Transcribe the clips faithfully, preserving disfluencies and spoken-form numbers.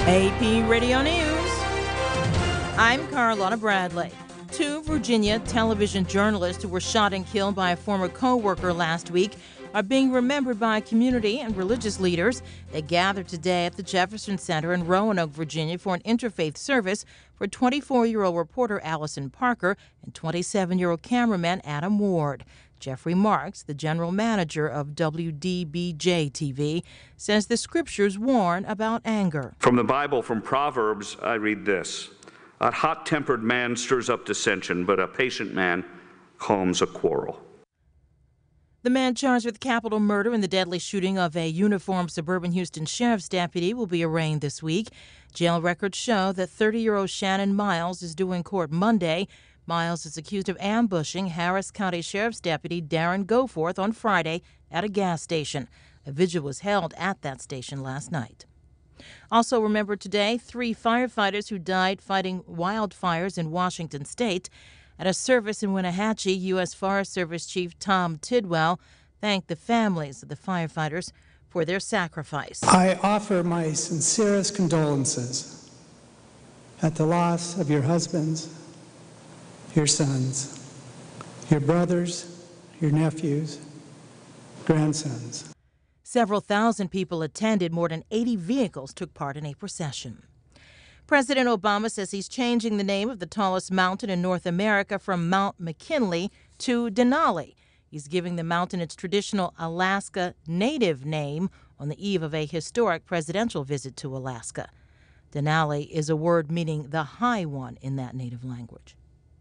A P Radio News. I'm Carlotta Bradley. Two Virginia television journalists who were shot and killed by a former co-worker last week are being remembered by community and religious leaders. They gathered today at the Jefferson Center in Roanoke, Virginia for an interfaith service for twenty-four-year-old reporter Allison Parker and twenty-seven-year-old cameraman Adam Ward. Jeffrey Marks, the general manager of W D B J T V, says the scriptures warn about anger. From the Bible, from Proverbs, I read this: a hot-tempered man stirs up dissension, but a patient man calms a quarrel. The man charged with capital murder in the deadly shooting of a uniformed suburban Houston sheriff's deputy will be arraigned this week. Jail records show that thirty-year-old Shannon Miles is due in court Monday. Miles is accused of ambushing Harris County Sheriff's Deputy Darren Goforth on Friday at a gas station. A vigil was held at that station last night. Also remembered today, three firefighters who died fighting wildfires in Washington state. At a service in Wenatchee, U S Forest Service Chief Tom Tidwell thanked the families of the firefighters for their sacrifice. I offer my sincerest condolences at the loss of your husbands, your sons, your brothers, your nephews, grandsons. Several thousand people attended. More than eighty vehicles took part in a procession. President Obama says he's changing the name of the tallest mountain in North America from Mount McKinley to Denali. He's giving the mountain its traditional Alaska Native name on the eve of a historic presidential visit to Alaska. Denali is a word meaning the high one in that native language.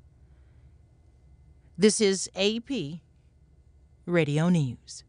This is A P Radio News.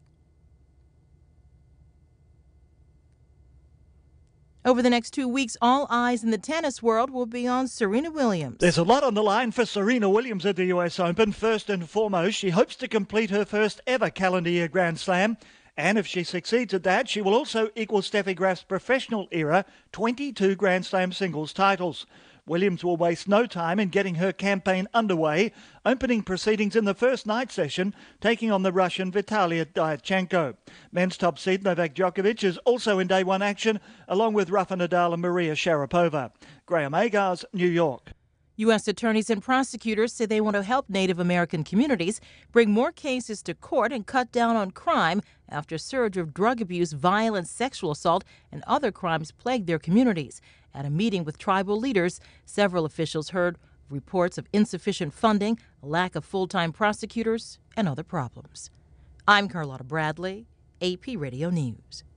Over the next two weeks, all eyes in the tennis world will be on Serena Williams. There's a lot on the line for Serena Williams at the U S Open. First and foremost, she hopes to complete her first ever calendar year Grand Slam. And if she succeeds at that, she will also equal Steffi Graf's professional era twenty-two Grand Slam singles titles. Williams will waste no time in getting her campaign underway, opening proceedings in the first night session, taking on the Russian Vitalia Diatchenko. Men's top seed Novak Djokovic is also in day one action, along with Rafa Nadal and Maria Sharapova. Graham Agars, New York. U S attorneys and prosecutors say they want to help Native American communities bring more cases to court and cut down on crime after a surge of drug abuse, violence, sexual assault, and other crimes plagued their communities. At a meeting with tribal leaders, several officials heard reports of insufficient funding, a lack of full-time prosecutors, and other problems. I'm Carlotta Bradley, A P Radio News.